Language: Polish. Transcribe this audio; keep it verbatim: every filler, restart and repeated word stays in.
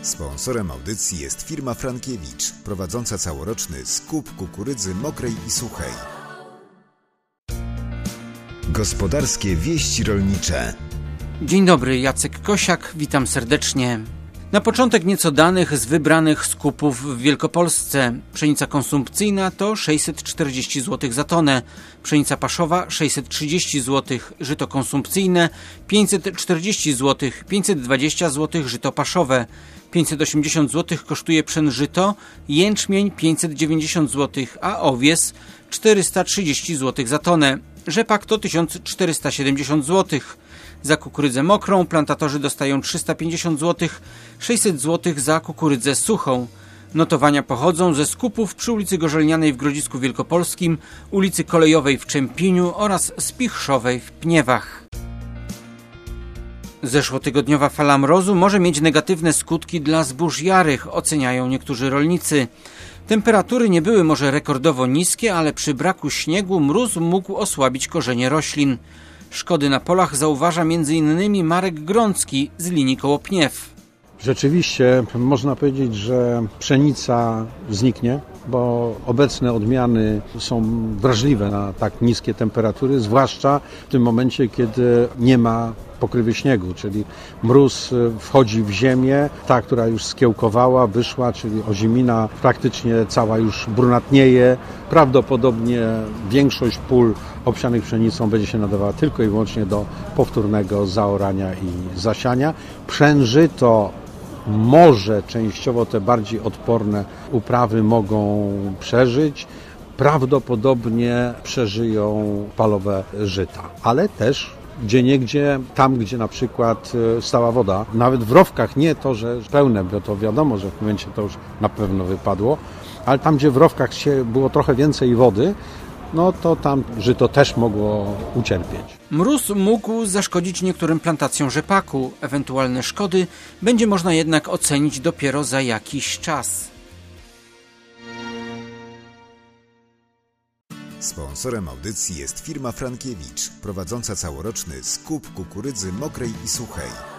Sponsorem audycji jest firma Frankiewicz, prowadząca całoroczny skup kukurydzy mokrej i suchej. Gospodarskie wieści rolnicze. Dzień dobry, Jacek Kosiak, witam serdecznie. Na początek nieco danych z wybranych skupów w Wielkopolsce. Pszenica konsumpcyjna to sześćset czterdzieści złotych za tonę, pszenica paszowa sześćset trzydzieści złotych, żyto konsumpcyjne pięćset czterdzieści złotych, pięćset dwadzieścia złotych żyto paszowe, pięćset osiemdziesiąt złotych kosztuje pszen żyto, jęczmień pięćset dziewięćdziesiąt złotych, a owies czterysta trzydzieści złotych za tonę. Rzepak to tysiąc czterysta siedemdziesiąt złotych. Za kukurydzę mokrą plantatorzy dostają trzysta pięćdziesiąt złotych, sześćset złotych za kukurydzę suchą. Notowania pochodzą ze skupów przy ulicy Gorzelnianej w Grodzisku Wielkopolskim, ulicy Kolejowej w Czempieniu oraz Spichrzowej w Pniewach. Zeszłotygodniowa fala mrozu może mieć negatywne skutki dla zbóż jarych, oceniają niektórzy rolnicy. Temperatury nie były może rekordowo niskie, ale przy braku śniegu mróz mógł osłabić korzenie roślin. Szkody na polach zauważa m.in. Marek Grącki z linii koło Pniew. Rzeczywiście można powiedzieć, że pszenica zniknie, bo obecne odmiany są wrażliwe na tak niskie temperatury, zwłaszcza w tym momencie, kiedy nie ma pokrywy śniegu, czyli mróz wchodzi w ziemię, ta, która już skiełkowała, wyszła, czyli ozimina praktycznie cała już brunatnieje. Prawdopodobnie większość pól obsianych pszenicą będzie się nadawała tylko i wyłącznie do powtórnego zaorania i zasiania. Przężyto może częściowo te bardziej odporne uprawy mogą przeżyć. Prawdopodobnie przeżyją palowe żyta, ale też gdzieniegdzie, tam gdzie na przykład stała woda, nawet w rowkach, nie to, że pełne, bo to wiadomo, że w momencie to już na pewno wypadło, ale tam gdzie w rowkach się było trochę więcej wody, no to tam żyto też mogło ucierpieć. Mróz mógł zaszkodzić niektórym plantacjom rzepaku. Ewentualne szkody będzie można jednak ocenić dopiero za jakiś czas. Sponsorem audycji jest firma Frankiewicz, prowadząca całoroczny skup kukurydzy mokrej i suchej.